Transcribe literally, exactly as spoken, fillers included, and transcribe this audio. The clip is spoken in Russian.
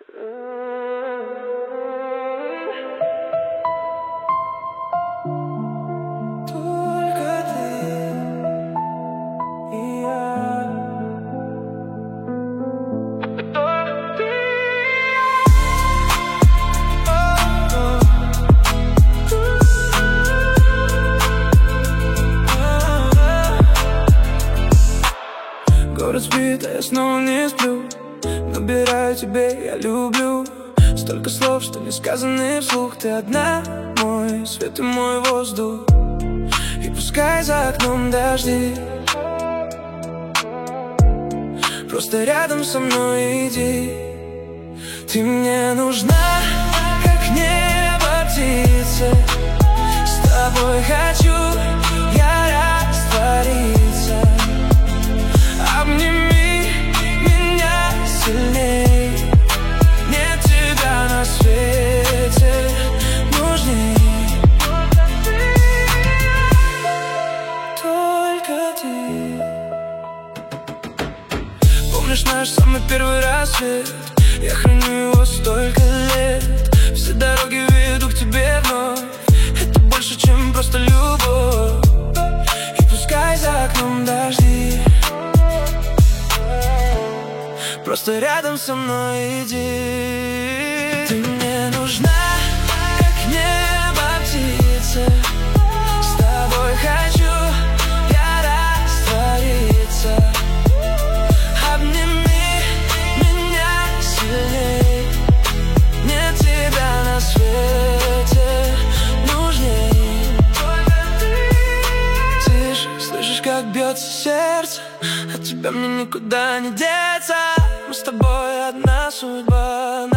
Город спит, а я снова не сплю. Набираю тебе, я люблю. Столько слов, что не сказаны вслух. Ты одна, мой свет и мой воздух. И пускай за окном дожди, просто рядом со мной иди. Ты мне нужна, как небо птица. С тобой хочу я раствориться. Обними меня сильней. Нет тебя на свете нужней. Только ты. Помнишь наш самый первый рассвет? Я храню его столько лет. Все дороги ведут к тебе вновь. Это больше, чем просто любовь. И пускай за окном дожди, просто рядом со мной иди. Ты мне нужна, как небо птица. С тобой хочу я раствориться. Обними меня сильней. Нет тебя на свете нужней. Слышишь, слышишь, как бьется сердце? От тебя мне никуда не деться. Мы с тобой одна судьба.